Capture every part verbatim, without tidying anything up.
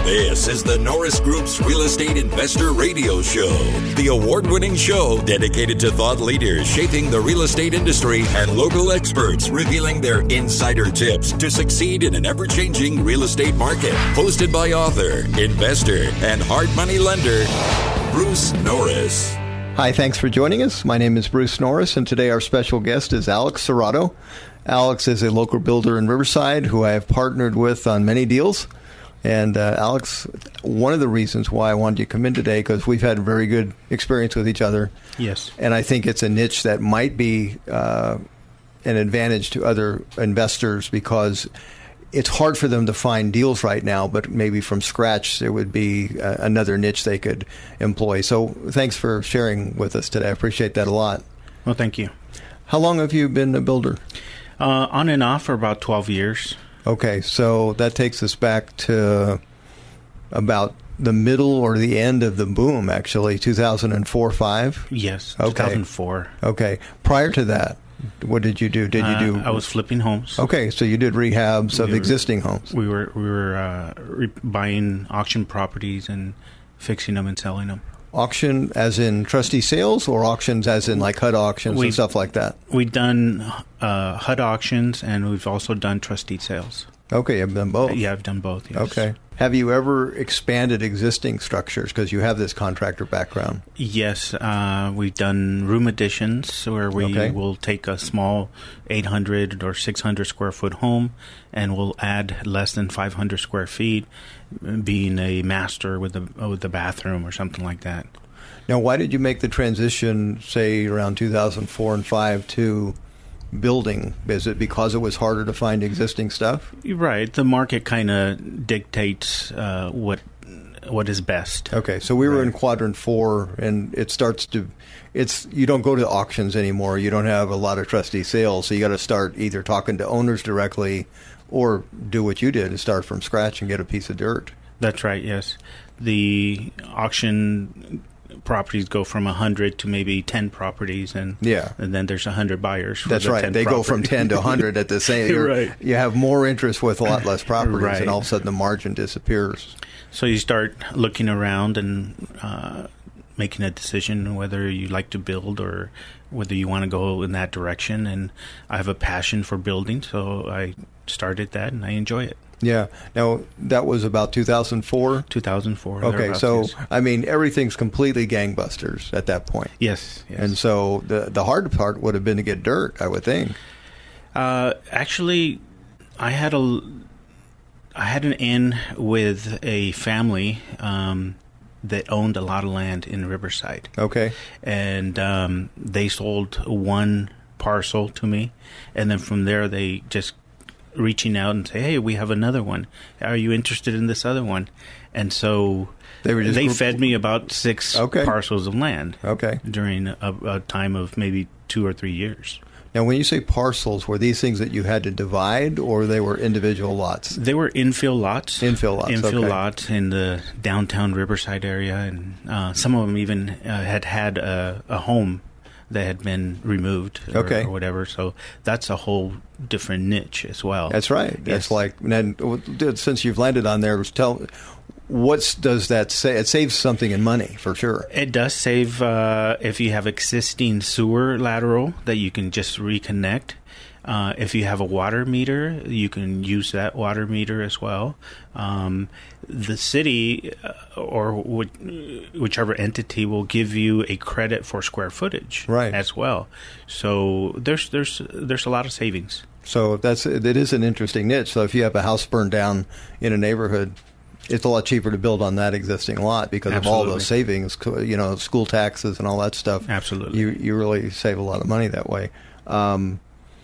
This is the Norris Group's Real Estate Investor Radio Show, the award-winning show dedicated to thought leaders shaping the real estate industry and local experts revealing their insider tips to succeed in an ever-changing real estate market. Hosted by author, investor, and hard money lender, Bruce Norris. Hi, thanks for joining us. My name is Bruce Norris, and today our special guest is Alex Serrato. Alex is a local builder in Riverside who I have partnered with on many deals. And uh, Alex, one of the reasons why I wanted you to come in today, because we've had a very good experience with each other. Yes. And I think it's a niche that might be uh, an advantage to other investors because it's hard for them to find deals right now, but maybe from scratch there would be uh, another niche they could employ. So thanks for sharing with us today. I appreciate that a lot. Well, thank you. How long have you been a builder? Uh, on and off for about twelve years. Okay, so that takes us back to about the middle or the end of the boom, actually, two thousand four, five? Yes, okay. two thousand four. Okay. Prior to that, what did you do? Did you do? Uh, I was flipping homes. Okay, so you did rehabs of we were, existing homes. We were we were uh, re- buying auction properties and fixing them and selling them. Auction as in trustee sales, or auctions as in like H U D auctions we, and stuff like that? We've done uh, H U D auctions, and we've also done trustee sales. Okay, I've done both. Yeah, I've done both, yes. Okay. Have you ever expanded existing structures because you have this contractor background? Yes, uh, we've done room additions where we okay. will take a small eight hundred or six hundred square foot home and we'll add less than five hundred square feet, being a master with a with a bathroom or something like that. Now, why did you make the transition, say, around two thousand four and five to building? Is it because it was harder to find existing stuff? Right. The market kind of dictates uh, what what is best. Okay, so we were right. in quadrant four, and it starts to, it's you don't go to auctions anymore. You don't have a lot of trustee sales, so you got to start either talking to owners directly or do what you did and start from scratch and get a piece of dirt. That's right, yes. The auction properties go from one hundred to maybe ten properties, and yeah. and then there's one hundred buyers for That's the right. ten They properties. go from ten to one hundred at the same right. You have more interest with a lot less properties, right. and all of a sudden the margin disappears. So you start looking around and uh, making a decision whether you like to build or whether you want to go in that direction. And I have a passion for building, so I started that, and I enjoy it. Yeah. Now, that was about two thousand four? two thousand four. Okay, so, I mean, everything's completely gangbusters at that point. Yes, yes. And so the the hard part would have been to get dirt, I would think. Uh, actually, I had a, I had an in with a family um, that owned a lot of land in Riverside. Okay. And um, they sold one parcel to me, and then from there they just reaching out and say, hey, we have another one. Are you interested in this other one? And so they, were just they group- fed me about six okay. parcels of land okay. during a, a time of maybe two or three years. Now, when you say parcels, were these things that you had to divide, or they were individual lots? They were infill lots. Infill lots, Infill okay. lots in the downtown Riverside area, and uh, some of them even uh, had had a, a home that had been removed or, okay. or whatever. So that's a whole different niche as well. That's right. Yes. That's like, and then, since you've landed on there, tell what does that say? It saves something in money, for sure. It does save uh, if you have existing sewer lateral that you can just reconnect. Uh, if you have a water meter, you can use that water meter as well. Um, the city uh, or w- whichever entity will give you a credit for square footage right. as well. So there's there's there's a lot of savings. So that's it is an interesting niche. So if you have a house burned down in a neighborhood, it's a lot cheaper to build on that existing lot because Absolutely. of all those savings, you know, school taxes and all that stuff. Absolutely. You you really save a lot of money that way. Um,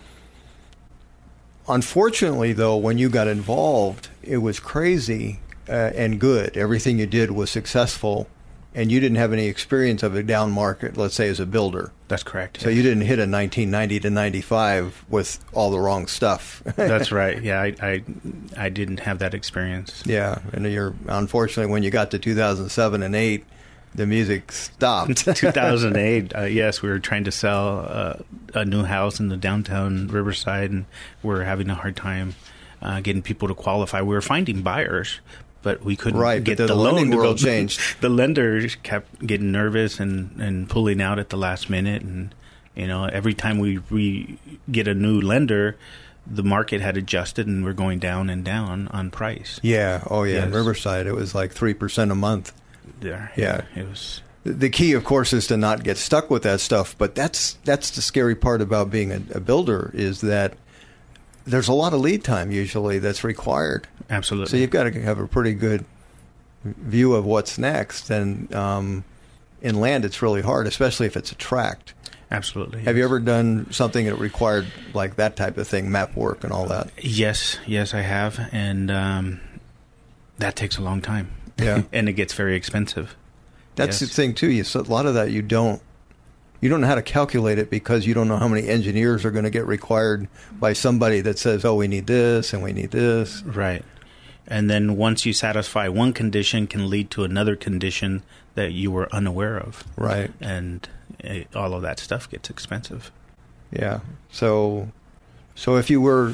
unfortunately, though, when you got involved, it was crazy uh, and good. Everything you did was successful, and you didn't have any experience of a down market, let's say, as a builder. That's correct. So you didn't hit a nineteen ninety to ninety-five with all the wrong stuff. That's right. Yeah, I, I I didn't have that experience. Yeah, and you're unfortunately when you got to two thousand seven and eight, the music stopped. two thousand eight, uh, yes, we were trying to sell uh, a new house in the downtown Riverside, and we were having a hard time uh, getting people to qualify. We were finding buyers, but we couldn't right, get but the, the, the loan lending to world go. changed. The lenders kept getting nervous and, and pulling out at the last minute. And, you know, every time we, we get a new lender, the market had adjusted and we're going down and down on price. Yeah. Oh, yeah. Yes. In Riverside, it was like three percent a month. There. Yeah. It was... The key, of course, is to not get stuck with that stuff. But that's that's the scary part about being a, a builder is that there's a lot of lead time usually that's required. Absolutely. So you've got to have a pretty good view of what's next. And um, in land, it's really hard, especially if it's a tract. Absolutely. Have you ever done something that required like that type of thing, map work and all that? Yes. Yes, I have. And um, that takes a long time. Yeah. And it gets very expensive. That's Yes. the thing, too. You, so a lot of that you don't you don't know how to calculate it because you don't know how many engineers are going to get required by somebody that says, oh, we need this and we need this. Right. And then once you satisfy one condition can lead to another condition that you were unaware of. Right. And it, all of that stuff gets expensive. Yeah. So so if you were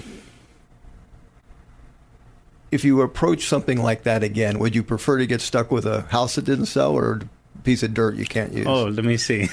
if you approach something like that again, would you prefer to get stuck with a house that didn't sell or a piece of dirt you can't use? Oh, let me see.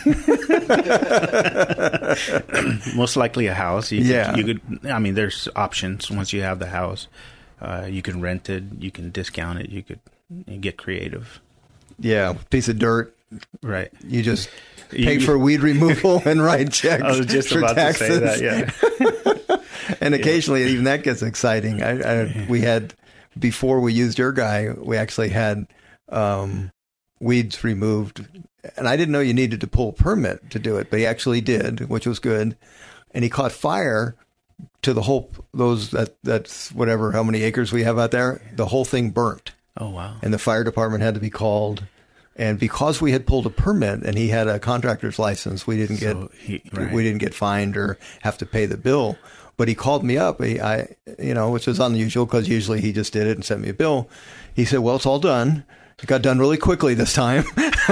Most likely a house. You Yeah. Could, you could. I mean, there's options once you have the house. Uh, you can rent it. You can discount it. You could you get creative. Yeah, piece of dirt. Right. You just pay You- for weed removal and write checks. I was just for about taxes. to say that. Yeah. And occasionally, even that gets exciting. I, I, we had before we used your guy, we actually had um, weeds removed, and I didn't know you needed to pull a permit to do it, but he actually did, which was good. And he caught fire to the whole those that that's whatever how many acres we have out there. The whole thing burnt. Oh wow. And the fire department had to be called. And because we had pulled a permit and he had a contractor's license, we didn't So get he- right. we didn't get fined or have to pay the bill. But he called me up, he, I, you know, which is unusual because usually he just did it and sent me a bill. He said, "Well, it's all done. It got done really quickly this time."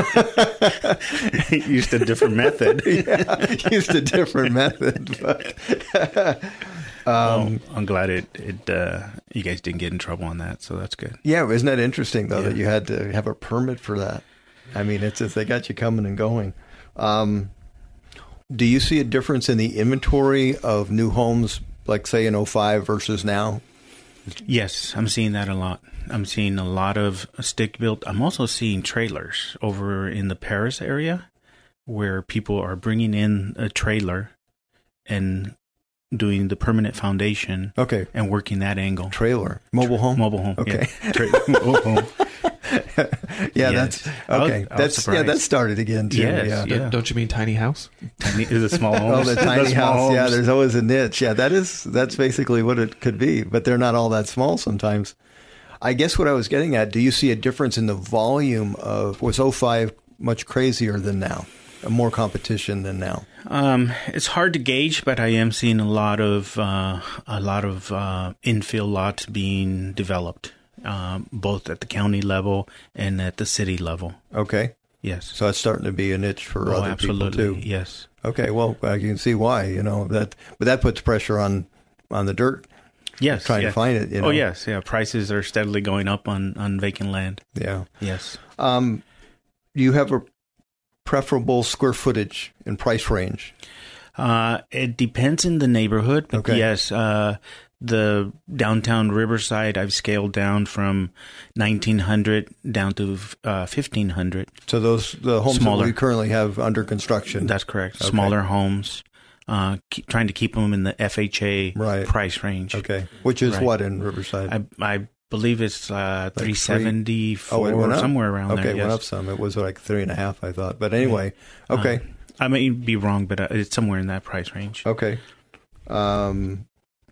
Used a different method. Yeah, used a different method. But, Um, I'm glad it, it uh, you guys didn't get in trouble on that, so that's good. yeah, isn't that interesting though Yeah. that you had to have a permit for that? I mean, it's just, they got you coming and going. Um, do you see a difference in the inventory of new homes, like say in oh five versus now? Yes, I'm seeing that a lot. I'm seeing a lot of stick built. I'm also seeing trailers over in the Paris area where people are bringing in a trailer and doing the permanent foundation. Okay. And working that angle. Trailer, mobile home, Mobile home. Okay. Yeah. Tra- mobile home. yeah, Yes. that's I was- okay. I was that's yeah, surprised. that started again too. Yes, yeah. yeah. Don't- Don't you mean tiny house? Tiny, is a small home. Oh, the tiny small house. Yeah, homes. there's always a niche. Yeah, that is that's basically what it could be, but they're not all that small sometimes. I guess what I was getting at, do you see a difference in the volume of, was oh five much crazier than now? More competition than now? Um, it's hard to gauge, but I am seeing a lot of uh, a lot of uh, infill lots being developed, um, both at the county level and at the city level. Okay. Yes. So it's starting to be a niche for Oh, other absolutely. people too. Yes. Okay, well, uh, you can see why, you know, that, but that puts pressure on, on the dirt. Yes. Trying to yeah. find it, you know. Oh, yes. Yeah. Prices are steadily going up on, on vacant land. Yeah. Yes. Um, do you have a preferable square footage and price range? Uh, it depends in the neighborhood, but Okay. yes, uh, the downtown Riverside, I've scaled down from nineteen hundred down to uh, fifteen hundred. So those, the homes Smaller. that we currently have under construction. That's correct. Okay. Smaller homes, uh, keep, trying to keep them in the F H A Right. price range. Okay. Which is Right. what in Riverside? I, I believe it's uh, three- three seventy-four Oh, it went or up? somewhere around okay, there. it went yes. up some. It was like three and a half, I thought. But anyway, okay. Uh, I may be wrong, but uh, it's somewhere in that price range. Okay. Um,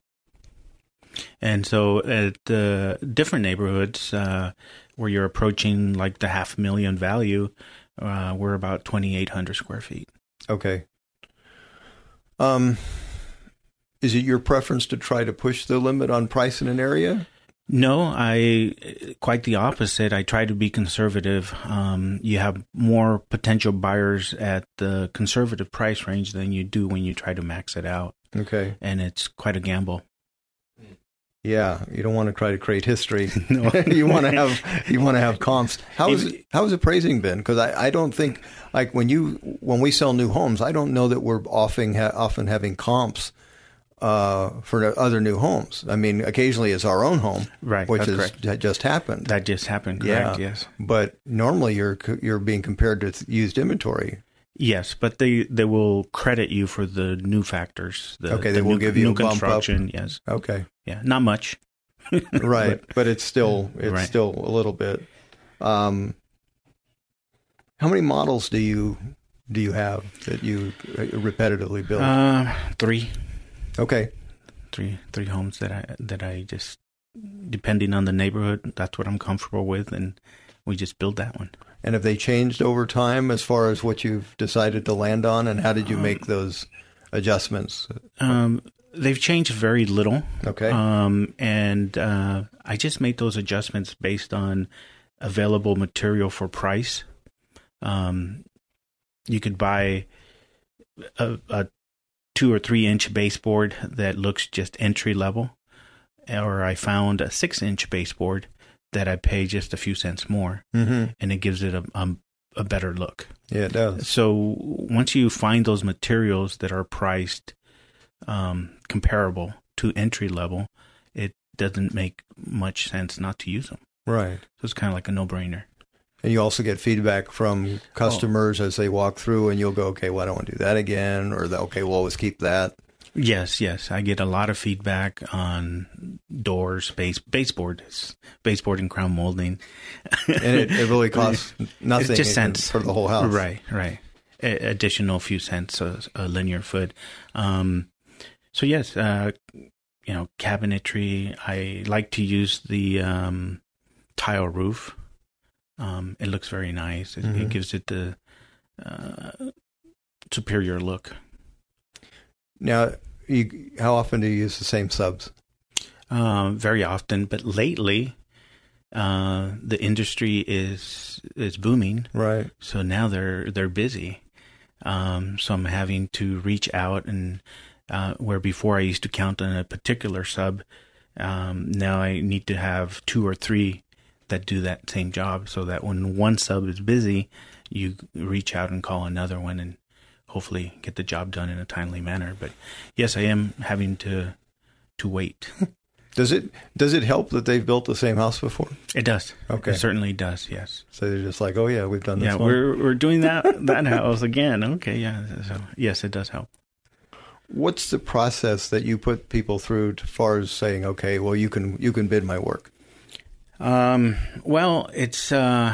And so at the different neighborhoods uh, where you're approaching like the half million value, uh, we're about twenty-eight hundred square feet. okay. Um, is it your preference to try to push the limit on price in an area? No, I quite the opposite. I try to be conservative. Um, you have more potential buyers at the conservative price range than you do when you try to max it out, Okay. and it's quite a gamble. Yeah, you don't want to try to create history. No. you want to have you want to have comps. How is how has appraising been? Because I, I don't think like when you when we sell new homes, I don't know that we're often ha- often having comps uh, for other new homes. I mean, occasionally it's our own home, Right, which that's has correct. that just happened. That just happened, yeah, correct, yes. But normally you're you're being compared to used inventory. Yes, but they, they will credit you for the new factors. The, Okay, the they will new, give you new a bump up. construction, yes. Okay, Yeah, not much. right, but, but it's still it's Right. still a little bit. Um, how many models do you do you have that you repetitively build? Uh, three. Okay, Three three homes that I that I just, depending on the neighborhood, that's what I'm comfortable with, and we just build that one. and have they changed over time as far as what you've decided to land on, and how did you make those adjustments? Um, they've changed very little. Okay, Um, and uh, I just made those adjustments based on available material for price. Um, you could buy a, a two or three inch baseboard that looks just entry level, or I found a six inch baseboard that I pay just a few cents more, mm-hmm. and it gives it a, a, a better look. Yeah, it does. So once you find those materials that are priced um, comparable to entry level, it doesn't make much sense not to use them. Right. So it's kind of like a no-brainer. And you also get feedback from customers as they walk through, and you'll go, okay, well, I don't want to do that again, or the, okay, we'll always keep that. Yes, yes. I get a lot of feedback on doors, base, baseboard, baseboard and crown molding. And it, it really costs nothing It's just cents. for the whole house. Right, right. A- additional few cents a, a linear foot. Um, so yes, uh, you know, cabinetry. I like to use the um, tile roof. Um, it looks very nice. It, Mm-hmm. it gives it the uh, superior look. Now, you, how often do you use the same subs? Uh, very often, but lately, uh, the industry is is booming. Right. So now they're they're busy. Um, so I'm having to reach out, and uh, where before I used to count on a particular sub, um, now I need to have two or three that do that same job, so that when one sub is busy, you reach out and call another one, and hopefully get the job done in a timely manner. But yes, I am having to to wait. Does it does it help that they've built the same house before? It does. Okay. It certainly does. Yes. So they're just like, oh yeah, we've done this Yeah, one. we're we're doing that that house again. Okay. Yeah. So yes, it does help. What's the process that you put people through as far as saying, okay, well, you can you can bid my work? Um. Well, it's uh.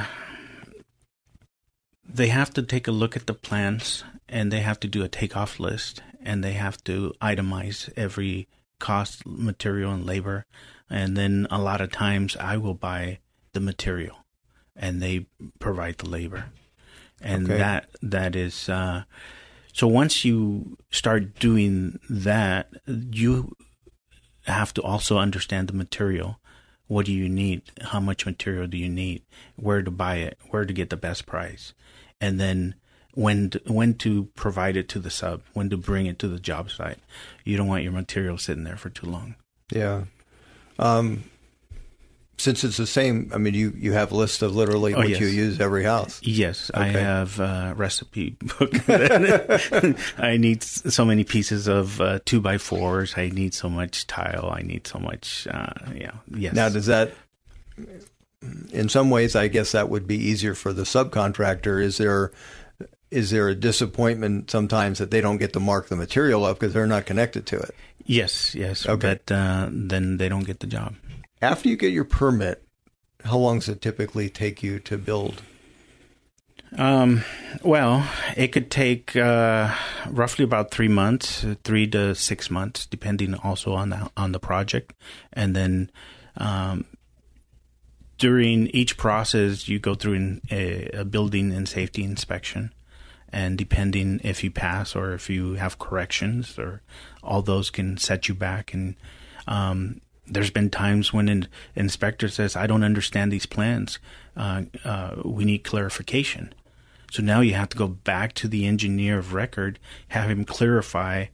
They have to take a look at the plans, and they have to do a takeoff list, and they have to itemize every cost, material, and labor. And then a lot of times I will buy the material, and they provide the labor. And Okay. that that is uh, so once you start doing that, you have to also understand the material. What do you need? How much material do you need? Where to buy it? Where to get the best price? And then when to, when to provide it to the sub, when to bring it to the job site. You don't want your material sitting there for too long. Yeah. Um, since it's the same, I mean, you, you have a list of literally Oh, what yes. you use every house. Yes, I Okay. have a recipe book. I need so many pieces of uh, two by fours. I need so much tile. I need so much, uh, yeah, yes. Now, does that, in some ways, I guess that would be easier for the subcontractor. Is there is there a disappointment sometimes that they don't get to mark the material up because they're not connected to it? Yes, yes, Okay. but uh, then they don't get the job. After you get your permit, how long does it typically take you to build? Um, well, it could take uh, roughly about three months, uh, three to six months, depending also on the on the project. And then um, during each process, you go through an, a, a building and safety inspection. And depending if you pass or if you have corrections, or all those can set you back. And um, there's been times when an inspector says, "I don't understand these plans. Uh, uh, we need clarification." So now you have to go back to the engineer of record, have him clarify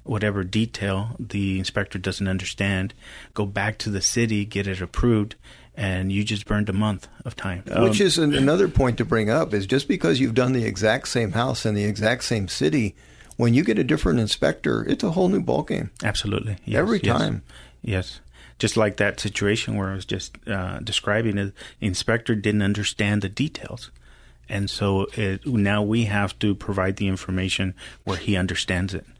whatever detail the inspector doesn't understand, go back to the city, get it approved, and you just burned a month of time. Which um, is an, another point to bring up, is just because you've done the exact same house in the exact same city, when you get a different inspector, it's a whole new ballgame. Absolutely. Yes, Every yes, time. Yes. Just like that situation where I was just uh, describing it, the inspector didn't understand the details. And so it, now we have to provide the information where he understands it.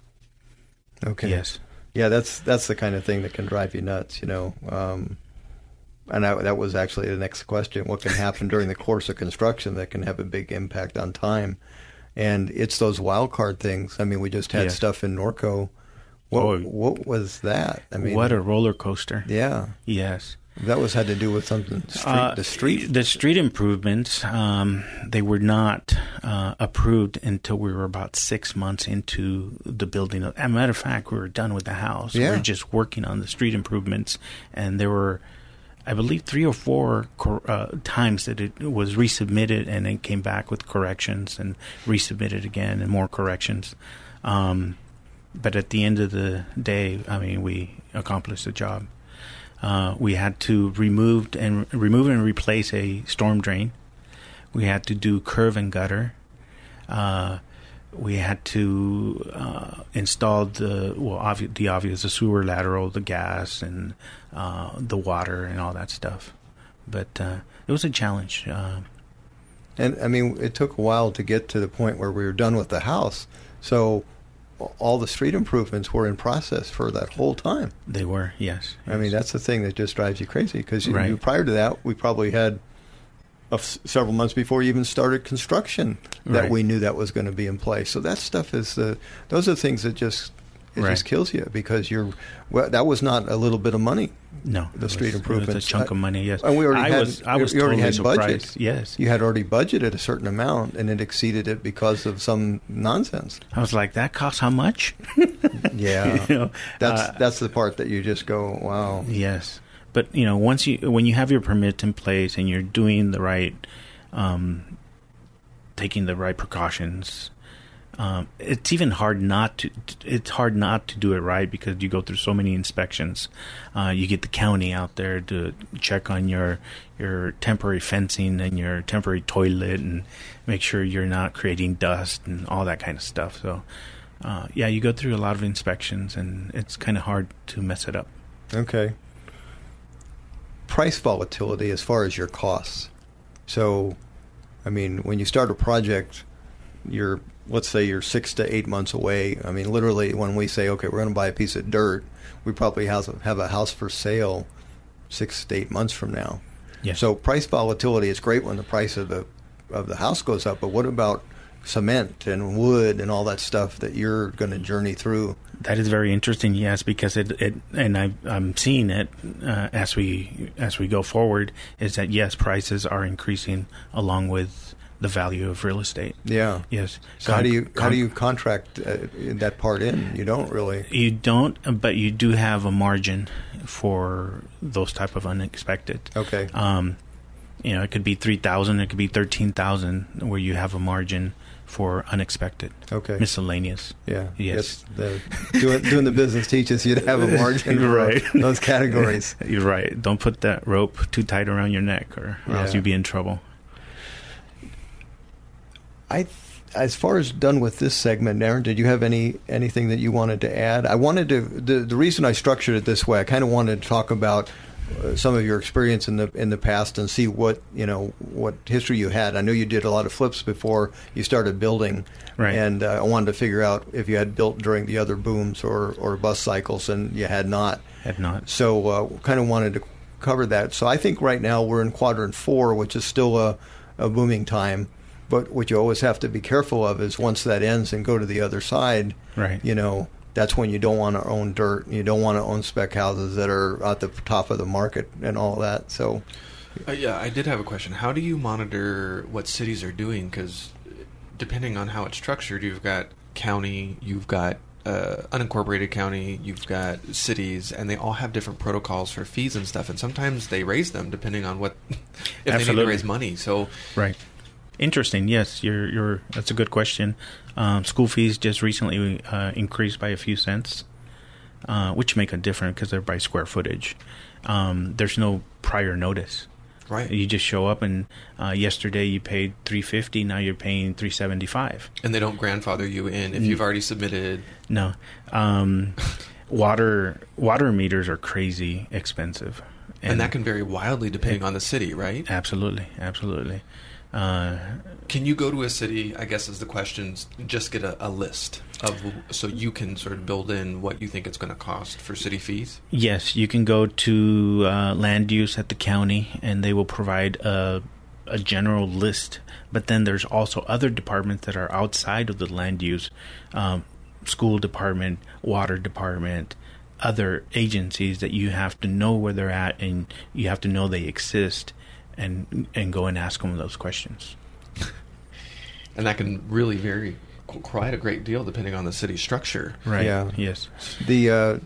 Okay. Yes. Yeah, that's that's the kind of thing that can drive you nuts, you know. Um, and I, that was actually the next question. What can happen during the course of construction that can have a big impact on time? And it's those wild card things. I mean, we just had Yeah. stuff in Norco. What, Oh. what was that? I mean, What a roller coaster. yeah. Yes. That was had to do with something street, Uh, the street. The street improvements, um, they were not uh, approved until we were about six months into the building. As a matter of fact, we were done with the house. Yeah. We were just working on the street improvements, and there were, I believe, three or four cor- uh, times that it was resubmitted, and then came back with corrections and resubmitted again and more corrections. Um, but at the end of the day, I mean, we accomplished the job. Uh, we had to remove and remove and replace a storm drain. We had to do curb and gutter. Uh, we had to uh, install the well, obvi- the obvious, the sewer lateral, the gas, and uh, the water, and all that stuff. But uh, it was a challenge. Uh, And I mean, it took a while to get to the point where we were done with the house. So all the street improvements were in process for that whole time. they were, yes. I mean, that's the thing that just drives you crazy, because Right. you, prior to that, we probably had a f- several months before you even started construction that Right. we knew that was going to be in place. So that stuff is uh, those are things that just it Right. just kills you, because you're well, that was not a little bit of money. No, The it street was- improvements. It was a chunk of money, yes. And we already I had, was, I was you already totally had budget. surprised. Yes. You had already budgeted a certain amount, and it exceeded it because of some nonsense. I was like, that costs how much? Yeah, You know, that's uh, that's the part that you just go, wow. Yes, but you know, once you when you have your permit in place and you're doing the right, um, taking the right precautions, um, it's even hard not to. It's hard not to do it right, because you go through so many inspections. Uh, you get the county out there to check on your your temporary fencing and your temporary toilet, and make sure you're not creating dust and all that kind of stuff. So. Uh, yeah, you go through a lot of inspections, and it's kind of hard to mess it up. Okay. Price volatility as far as your costs. So, I mean, when you start a project, you're, let's say you're six to eight months away. I mean, literally, when we say, okay, we're going to buy a piece of dirt, we probably have a, have a house for sale six to eight months from now. Yes. So price volatility is great when the price of the of the house goes up, but what about cement and wood and all that stuff that you're going to journey through? That is very interesting, yes, because it, it and I, I'm seeing it uh, as we as we go forward, is that, yes, prices are increasing along with the value of real estate. Yeah. Yes. So how do you how do you contract uh, that part in? You don't really. You don't, but you do have a margin for those type of unexpected. Okay. Um, you know, it could be three thousand, it could be thirteen thousand, where you have a margin for unexpected, Okay. miscellaneous. Yeah. Yes. The, doing, doing the business teaches you to have a margin for Right. those categories. You're right. Don't put that rope too tight around your neck, or, or else Yeah. you'll be in trouble. I, as far as done with this segment, Aaron, did you have any anything that you wanted to add? I wanted to. The, the reason I structured it this way, I kind of wanted to talk about uh, some of your experience in the in the past and see what you know what history you had. I know you did a lot of flips before you started building, Right. And uh, I wanted to figure out if you had built during the other booms or or bus cycles, and you had not. Had not. So uh, kind of wanted to cover that. So I think right now we're in quadrant four, which is still a, a booming time. But what you always have to be careful of is once that ends and go to the other side, Right. you know, that's when you don't want to own dirt. You don't want to own spec houses that are at the top of the market and all that. So, Uh, yeah, I did have a question. How do you monitor what cities are doing? Because depending on how it's structured, you've got county, you've got uh, unincorporated county, you've got cities, and they all have different protocols for fees and stuff. And sometimes they raise them depending on what if they need Absolutely. to raise money. So Right. Interesting. Yes, you're. You're. That's a good question. Um, school fees just recently uh, increased by a few cents, uh, which make a difference because they're by square footage. Um, there's no prior notice. Right. You just show up, and uh, yesterday you paid three fifty. Now you're paying three seventy five. And they don't grandfather you in if you've already submitted. No, um, water water meters are crazy expensive, and, and that can vary wildly depending it, on the city, right? Absolutely, absolutely. Uh, can you go to a city? I guess is the question. Just get a, a list of so you can sort of build in what you think it's going to cost for city fees. Yes, you can go to uh, land use at the county, and they will provide a, a general list. But then there's also other departments that are outside of the land use, um, school department, water department, other agencies that you have to know where they're at, and you have to know they exist. And and go and ask them those questions. And that can really vary quite a great deal depending on the city structure. Right. Yeah. Yes. The uh,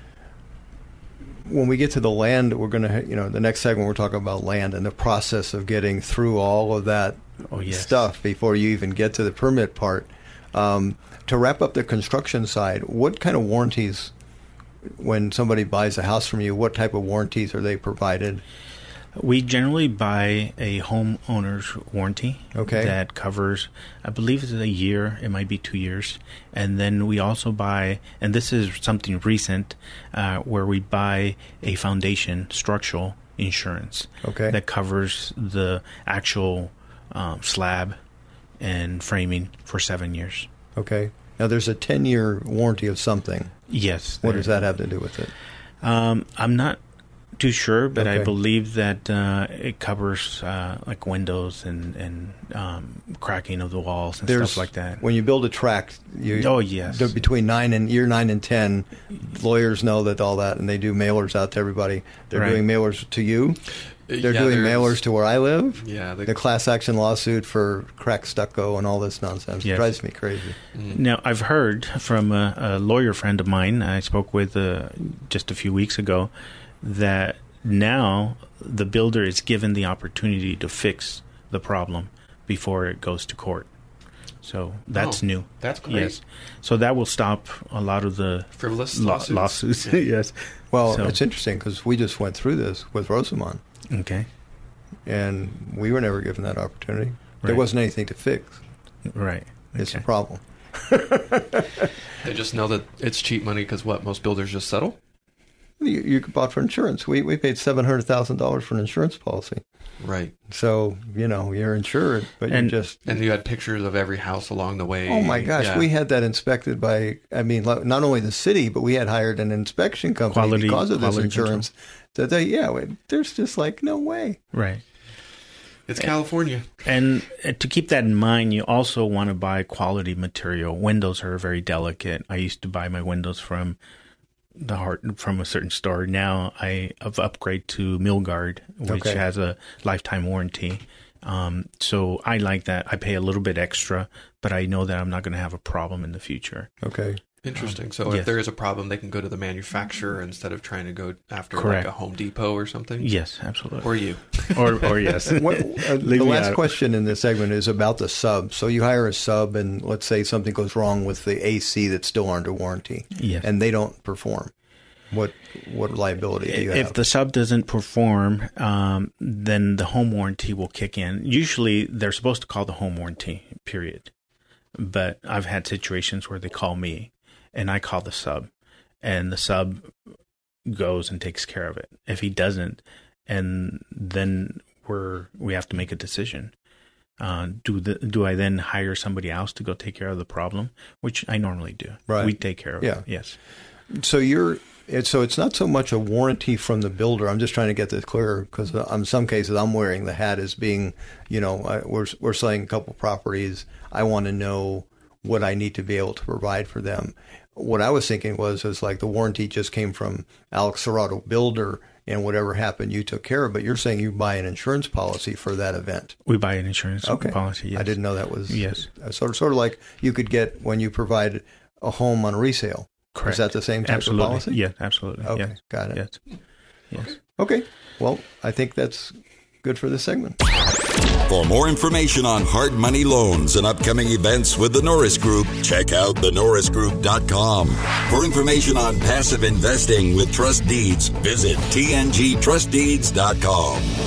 when we get to the land, we're going to, you know, the next segment we're talking about land and the process of getting through all of that oh, yes. stuff before you even get to the permit part. Um, to wrap up the construction side, what kind of warranties, when somebody buys a house from you, what type of warranties are they provided? We generally buy a homeowner's warranty okay. that covers, I believe it's a year, it might be two years. And then we also buy, and this is something recent, uh, where we buy a foundation structural insurance okay. that covers the actual um, slab and framing for seven years. Okay. Now there's a ten-year warranty of something. Yes. What does that have to do with it? Um, I'm not too sure, but okay. I believe that uh, it covers uh, like windows and and um, cracking of the walls and There's, stuff like that. When you build a tract, you, oh yes, between nine and year nine and ten, lawyers know that all that, and they do mailers out to everybody. They're right. doing mailers to you. They're yeah, doing mailers to where I live. Yeah, the, the class action lawsuit for cracked stucco and all this nonsense yes. drives me crazy. Mm. Now I've heard from a, a lawyer friend of mine I spoke with uh, just a few weeks ago that now the builder is given the opportunity to fix the problem before it goes to court. So that's oh, new. That's great. Yes. So that will stop a lot of the frivolous lo- lawsuits. lawsuits. Yeah. yes. Well, so. It's interesting because we just went through this with Rosamond. Okay. And we were never given that opportunity. Right. There wasn't anything to fix. Right. It's okay. a problem. They just know that it's cheap money because what, most builders just settle? You, you bought for insurance. We we paid seven hundred thousand dollars for an insurance policy. Right. So, you know, you're insured, but and, you just... And you had pictures of every house along the way. Oh, my gosh. Yeah. We had that inspected by, I mean, not only the city, but we had hired an inspection company quality, because of this insurance. Control. That they, yeah, there's just like, no way. Right. It's California. And to keep that in mind, you also want to buy quality material. Windows are very delicate. I used to buy my windows from the heart from a certain store. Now I have upgraded to Milgard, which okay. has a lifetime warranty. Um, so I like that. I pay a little bit extra, but I know that I'm not going to have a problem in the future. Okay. Interesting. So um, if yes. there is a problem, they can go to the manufacturer instead of trying to go after Correct. like a Home Depot or something? Yes, absolutely. Or you. or, or yes. What, uh, the last out. question in this segment is about the sub. So you hire a sub and let's say something goes wrong with the A C that's still under warranty. Yes. And they don't perform. What what liability do you have? If the sub doesn't perform, um, then the home warranty will kick in. Usually they're supposed to call the home warranty, period. But I've had situations where they call me and I call the sub, and the sub goes and takes care of it. If he doesn't, and then we're we have to make a decision. Uh, do the do I then hire somebody else to go take care of the problem, which I normally do. Right. We take care of yeah. it. Yes. So you're It, so it's not so much a warranty from the builder. I'm just trying to get this clearer because in some cases I'm wearing the hat as being, you know, I, we're we're selling a couple properties. I want to know what I need to be able to provide for them. What I was thinking was, is like the warranty just came from Alex Serrato Builder, and whatever happened, you took care of. But you're saying you buy an insurance policy for that event. We buy an insurance okay. policy. Yes. I didn't know that was yes. Sort of, sort of like you could get when you provide a home on resale. Correct. Is that the same type absolutely. of policy? Yeah, absolutely. Okay, yes. got it. Yes. Yes. Okay. Well, I think that's good for this segment. For more information on hard money loans and upcoming events with the Norris Group, check out the norris group dot com. For information on passive investing with trust deeds, visit t n g trust deeds dot com.